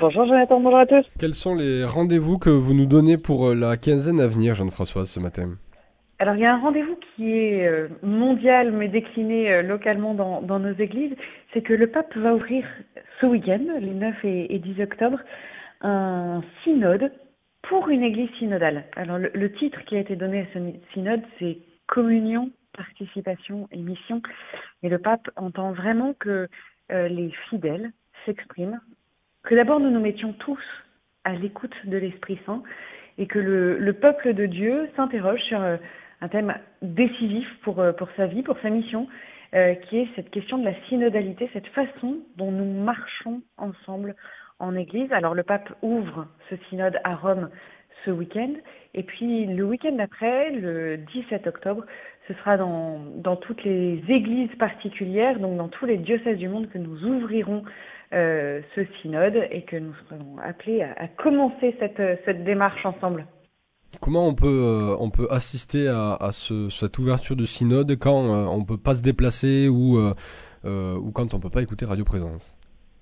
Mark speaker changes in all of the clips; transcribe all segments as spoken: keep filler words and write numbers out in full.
Speaker 1: Bonjour Jonathan, bonjour à tous.
Speaker 2: Quels sont les rendez-vous que vous nous donnez pour euh, la quinzaine à venir, Jeanne-Françoise, ce matin?
Speaker 1: Alors il y a un rendez-vous qui est euh, mondial mais décliné euh, localement dans, dans nos églises, c'est que le pape va ouvrir ce week-end, les neuf et, et dix octobre, un synode pour une église synodale. Alors le, le titre qui a été donné à ce synode, c'est Communion, participation et mission. Et le pape entend vraiment que euh, les fidèles s'expriment, que d'abord nous nous mettions tous à l'écoute de l'Esprit Saint et que le, le peuple de Dieu s'interroge sur euh, un thème décisif pour, euh, pour sa vie, pour sa mission, euh, qui est cette question de la synodalité, cette façon dont nous marchons ensemble en Église. Alors le pape ouvre ce synode à Rome ce week-end, et puis le week-end d'après, le dix-sept octobre, ce sera dans, dans toutes les églises particulières, donc dans tous les diocèses du monde que nous ouvrirons euh, ce synode et que nous serons appelés à, à commencer cette, cette démarche ensemble.
Speaker 2: Comment on peut, euh, on peut assister à, à ce, cette ouverture de synode quand euh, on ne peut pas se déplacer ou, euh, euh, ou quand on ne peut pas écouter Radio Présence?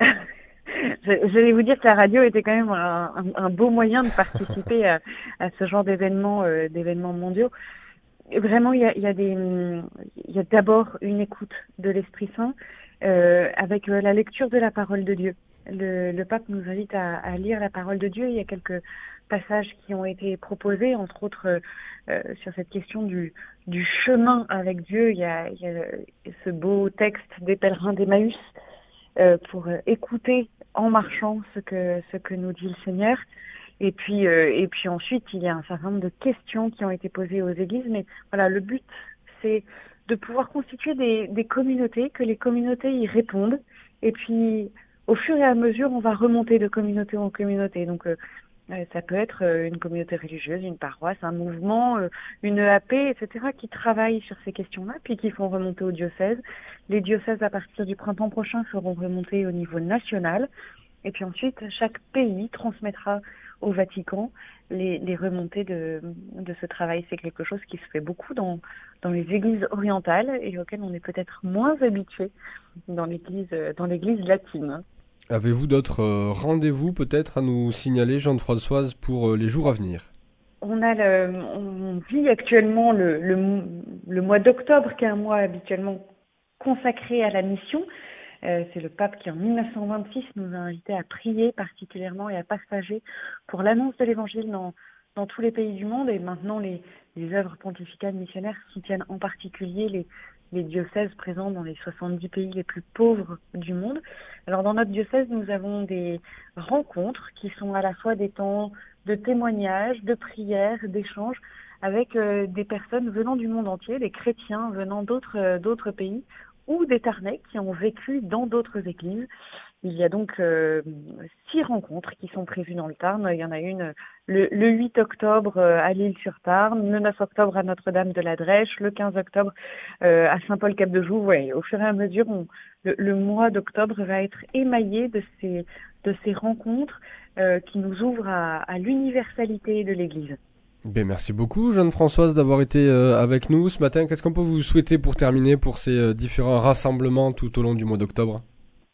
Speaker 1: J'allais vous dire que la radio était quand même un, un, un beau moyen de participer à, à ce genre d'événements, euh, d'événements mondiaux. Vraiment, il y a, il y a des, il y a d'abord une écoute de l'Esprit Saint euh, avec euh, la lecture de la parole de Dieu. Le, le pape nous invite à, à lire la parole de Dieu. Il y a quelques passages qui ont été proposés, entre autres euh, sur cette question du, du chemin avec Dieu. Il y a, il y a ce beau texte des pèlerins d'Emmaüs euh, pour écouter en marchant ce que ce que nous dit le Seigneur. Et puis, euh, et puis ensuite, il y a un certain nombre de questions qui ont été posées aux églises. Mais voilà, le but, c'est de pouvoir constituer des, des communautés, que les communautés y répondent. Et puis, au fur et à mesure, on va remonter de communauté en communauté. Donc, euh, ça peut être une communauté religieuse, une paroisse, un mouvement, euh, une E A P, et cetera, qui travaillent sur ces questions-là, puis qui font remonter au diocèse. Les diocèses, à partir du printemps prochain, seront remontés au niveau national. Et puis ensuite, chaque pays transmettra au Vatican les, les remontées de, de ce travail. C'est quelque chose qui se fait beaucoup dans, dans les églises orientales et auquel on est peut-être moins habitué dans l'église, dans l'église latine.
Speaker 2: Avez-vous d'autres euh, rendez-vous peut-être à nous signaler, Jeanne-Françoise, pour euh, les jours à venir?
Speaker 1: On a le, on vit actuellement le, le, le mois d'octobre, qui est un mois habituellement consacré à la mission. Euh, c'est le pape qui, en mille neuf cent vingt-six, nous a invités à prier particulièrement et à partager pour l'annonce de l'Évangile dans, dans tous les pays du monde. Et maintenant, les, les œuvres pontificales missionnaires soutiennent en particulier les, les diocèses présents dans les soixante-dix pays les plus pauvres du monde. Alors, dans notre diocèse, nous avons des rencontres qui sont à la fois des temps de témoignages, de prières, d'échanges avec euh, des personnes venant du monde entier, des chrétiens venant d'autres euh, d'autres pays, ou des Tarnais qui ont vécu dans d'autres églises. Il y a donc euh, six rencontres qui sont prévues dans le Tarn. Il y en a une le, le huit octobre euh, à l'Île-sur-Tarn, le neuf octobre à Notre-Dame de la Drèche, le quinze octobre euh, à Saint-Paul-Cap-de-Joux. Ouais, au fur et à mesure, on, le, le mois d'octobre va être émaillé de ces, de ces rencontres euh, qui nous ouvrent à, à l'universalité de l'Église.
Speaker 2: Bien, merci beaucoup, Jeanne-Françoise, d'avoir été euh, avec nous ce matin. Qu'est-ce qu'on peut vous souhaiter pour terminer pour ces euh, différents rassemblements tout au long du mois d'octobre?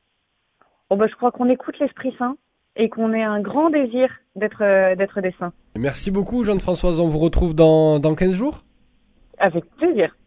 Speaker 1: Bon, bah, je crois qu'on écoute l'Esprit Saint et qu'on ait un grand désir d'être euh, d'être des saints.
Speaker 2: Merci beaucoup, Jeanne-Françoise. On vous retrouve dans, dans quinze jours?
Speaker 1: Avec plaisir.